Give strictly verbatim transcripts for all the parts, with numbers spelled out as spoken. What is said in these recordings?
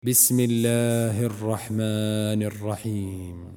بسم الله الرحمن الرحيم.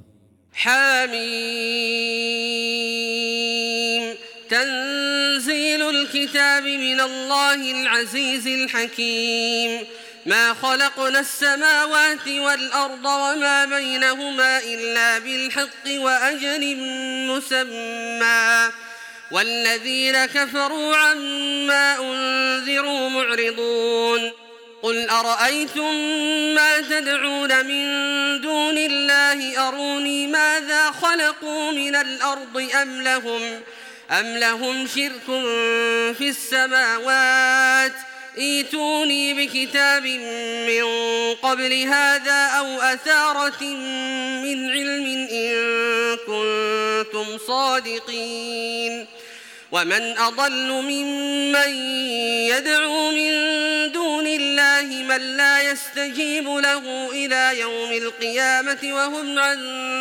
حميم. تنزيل الكتاب من الله العزيز الحكيم. ما خلقنا السماوات والأرض وما بينهما إلا بالحق وأجل مسمى، والذين كفروا عما أنذروا معرضون. قل أرأيتم ما تدعون من دون الله أروني ماذا خلقوا من الأرض أم لهم, أم لهم شرك في السماوات ائتوني بكتاب من قبل هذا أو أثارة من علم إن كنتم صادقين. ومن أضل ممن يدعو من دون الله من لا يستجيب له إلى يوم القيامة وهم عن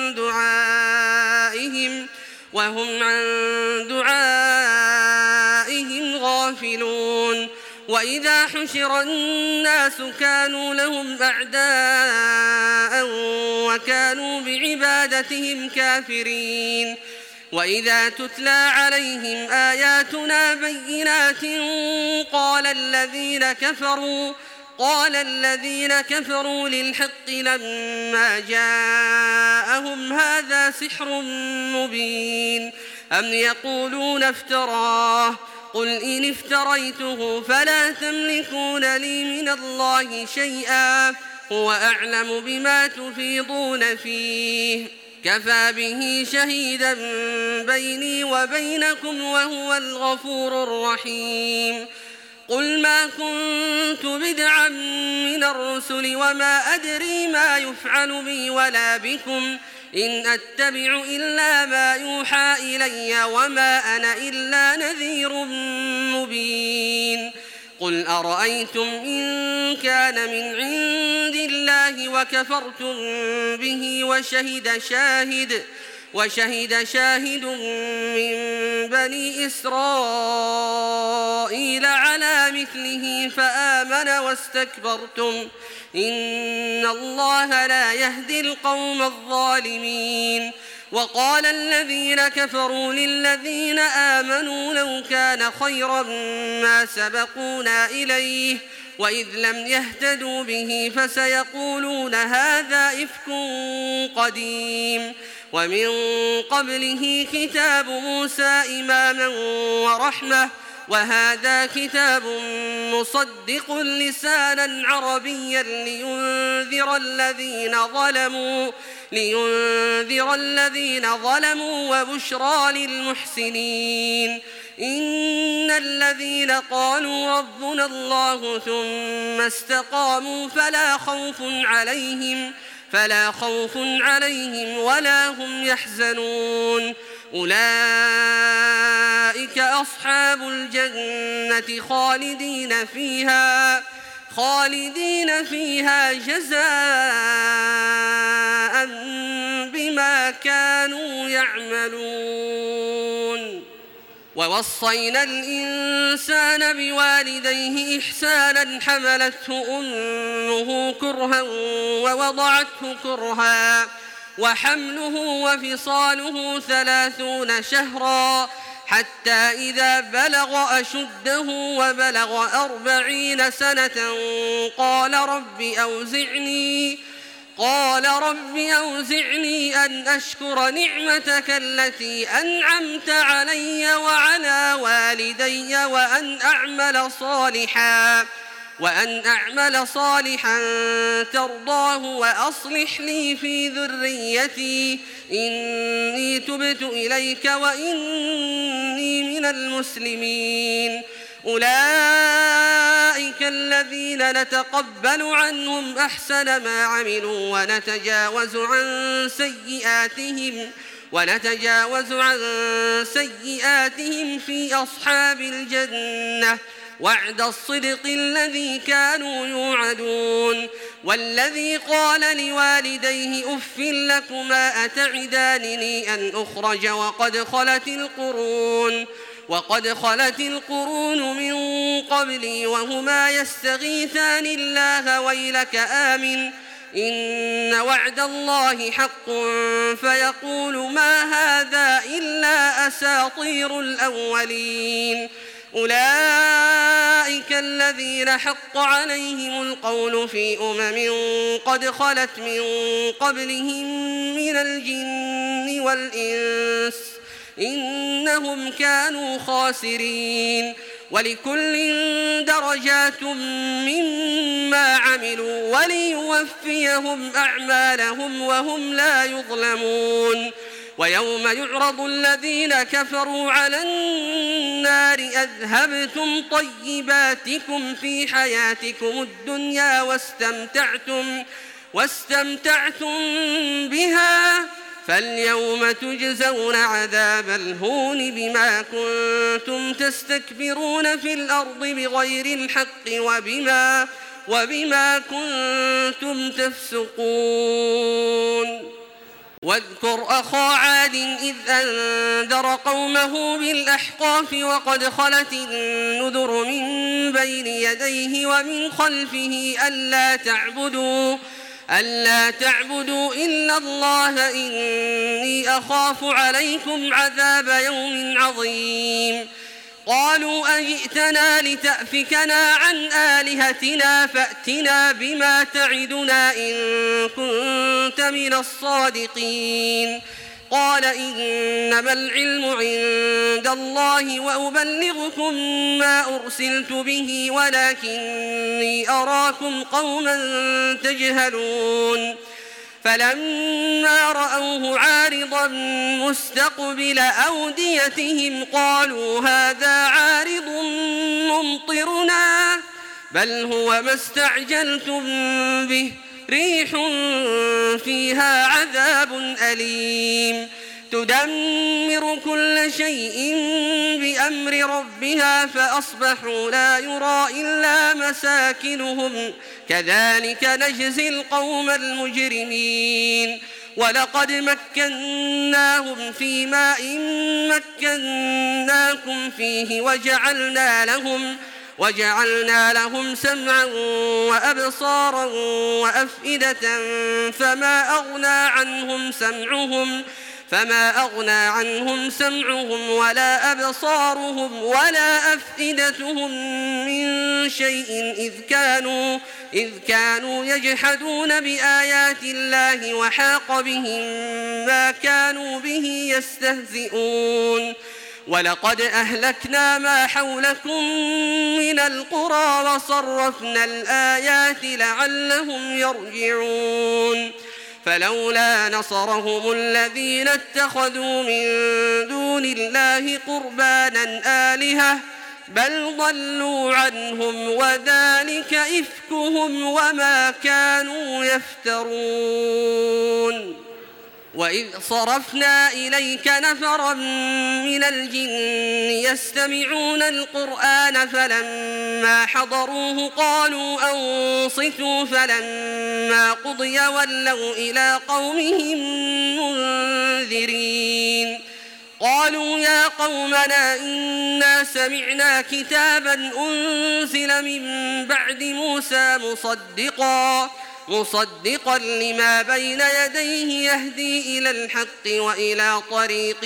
دعائهم وهم عن دعائهم غافلون. وإذا حشر الناس كانوا لهم أعداء وكانوا بعبادتهم كافرين. وإذا تتلى عليهم آياتنا بينات قال الذين كفروا قال الذين كفروا للحق لما جاءهم هذا سحر مبين أم يقولون افتراه قل إن افتريته فلا تملكون لي من الله شيئا هو أعلم بما تفيضون فيه كفى به شهيدا بيني وبينكم وهو الغفور الرحيم. قل ما كنت بدعا من الرسل وما أدري ما يفعل بي ولا بكم إن أتبع إلا ما يوحى إلي وما أنا إلا نذير مبين. قل أرأيتم إن كان من عند الله وكفرتم به وشهد شاهد وشهد شاهد من بني إسرائيل على مثله فآمن واستكبرتم إن الله لا يهدي القوم الظالمين. وقال الذين كفروا للذين آمنوا لو كان خيرا ما سبقونا إليه وإذ لم يهتدوا به فسيقولون هذا إفك قديم. ومن قبله كتاب موسى إماما ورحمة وهذا كتاب مصدق لسانا عربيا لينذر الذين ظلموا لينذر الذين ظلموا وبشرى للمحسنين. إن الذين قالوا ربنا الله ثم استقاموا فلا خوف عليهم فلا خوف عليهم ولا هم يحزنون. أولئك أصحاب الجنة خالدين فيها خالدين فيها جزاء بما كانوا يعملون. ووصينا الإنسان بوالديه إحسانا حملته أمه كرها ووضعته كرها وحمله وفصاله ثلاثون شهرا حتى إذا بلغ أشده وبلغ أربعين سنة قال رب أوزعني قال رب أوزعني أن أشكر نعمتك التي أنعمت علي وعلى والدي وأن أعمل صالحا وأن أعمل صالحا ترضاه وأصلح لي في ذريتي إني تبت إليك وإني من المسلمين. أولئك الذين نتقبل عنهم أحسن ما عملوا ونتجاوز عن سيئاتهم ونتجاوز عن سيئاتهم في أصحاب الجنة وعد الصدق الذي كانوا يوعدون. والذي قال لوالديه أف لكما أتعدانني أن أخرج وقد خلت القرون وقد خلت القرون من قبلي وهما يستغيثان الله ويلك آمن إن وعد الله حق فيقول ما هذا إلا أساطير الأولين أولئك الذين حق عليهم القول في أمم قد خلت من قبلهم من الجن والإنس إنهم كانوا خاسرين ولكل درجات مما عملوا وليوفيهم أعمالهم وهم لا يظلمون ويوم يعرض الذين كفروا على النار أذهبتم طيباتكم في حياتكم الدنيا واستمتعتم, واستمتعتم بها فاليوم تجزون عذاب الهون بما كنتم تستكبرون في الأرض بغير الحق وبما, وبما كنتم تفسقون واذكر أخا عاد إذ أنذر قومه بالأحقاف وقد خلت النذر من بين يديه ومن خلفه ألا تعبدوا ألا تعبدوا إلا الله إني أخاف عليكم عذاب يوم عظيم قالوا أجئتنا لتأفكنا عن آلهتنا فأتنا بما تعدنا إن كنت من الصادقين قال إنما العلم عند الله وأبلغكم ما أرسلت به ولكني أراكم قوما تجهلون فلما رأوه عارضا مستقبل أوديتهم قالوا هذا عارض ممطرنا بل هو ما استعجلتم به ريح فيها عذاب أليم تدمر كل شيء بأمر ربها فأصبحوا لا يرى إلا مساكنهم كذلك نجزي القوم المجرمين ولقد مكناهم في ماء مكناكم فيه وجعلنا لهم وجعلنا لهم سمعا وأبصارا وأفئدة فما أغنى عنهم سمعهم فما أغنى عنهم سمعهم ولا أبصارهم ولا أفئدتهم من شيء إذ كانوا إذ كانوا يجحدون بآيات الله وحاق بهم ما كانوا به يستهزئون ولقد أهلكنا ما حولكم من القرى وصرفنا الآيات لعلهم يرجعون فلولا نصرهم الذين اتخذوا من دون الله قربانا آلهة بل ضلوا عنهم وذلك إفكهم وما كانوا يفترون وإذ صرفنا إليك نفرا من الجن يستمعون القرآن فلما حضروه قالوا أنصتوا فلما قضي ولوا إلى قومهم منذرين قالوا يا قومنا إنا سمعنا كتابا أنزل من بعد موسى مصدقا مصدقا لما بين يديه يهدي إلى الحق وإلى طريق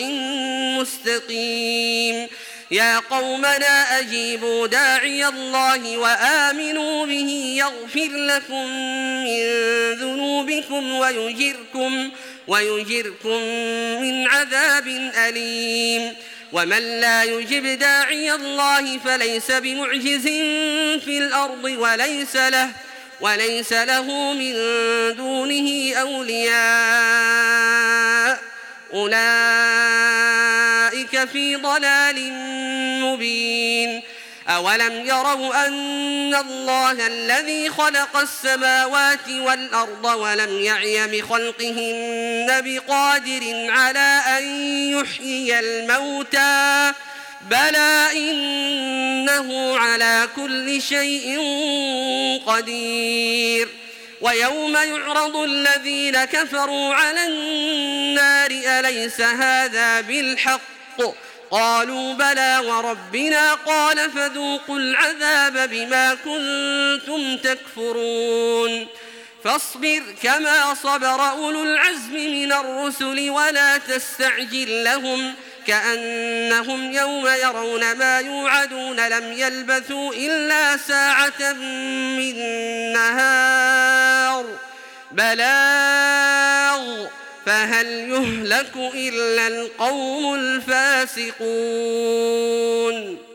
مستقيم يا قومنا أجيبوا داعي الله وآمنوا به يغفر لكم من ذنوبكم ويجركم, ويجركم من عذاب أليم ومن لا يجب داعي الله فليس بمعجز في الأرض وليس له وليس له من دونه أولياء أولئك في ضلال مبين أولم يروا أن الله الذي خلق السماوات والأرض ولم يعي بخلقهن بقادر على أن يحيي الموتى بلى إنه على كل شيء قدير ويوم يعرض الذين كفروا على النار أليس هذا بالحق قالوا بلى وربنا قال فذوقوا العذاب بما كنتم تكفرون فاصبر كما صبر أولو العزم من الرسل ولا تستعجل لهم كأنهم يوم يرون ما يوعدون لم يلبثوا إلا ساعة من نهار بلاغ فهل يهلك إلا القوم الفاسقون.